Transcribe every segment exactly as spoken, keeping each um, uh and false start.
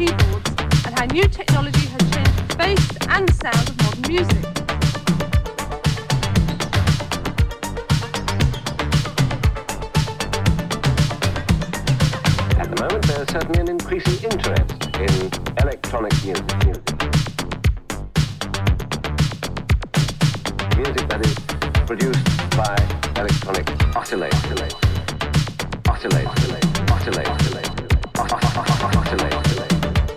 keyboards and how new technology has changed the face and sound of modern music. At the moment, there is certainly an increasing interest in electronic music. Music that is produced by electronic oscillate, oscillate, oscillate, oscillate, oscillate, oscillate, oscillate, oscillate.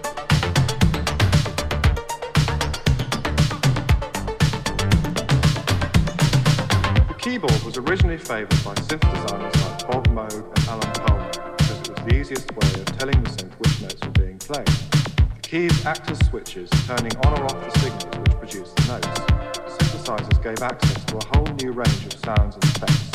The keyboard was originally favoured by synth designers like Bob Moog and Alan Coleman because it was the easiest way of telling the synth which notes were being played. The keys act as switches, turning on or off the signals which produce the notes. Synthesizers gave access to a whole new range of sounds and effects.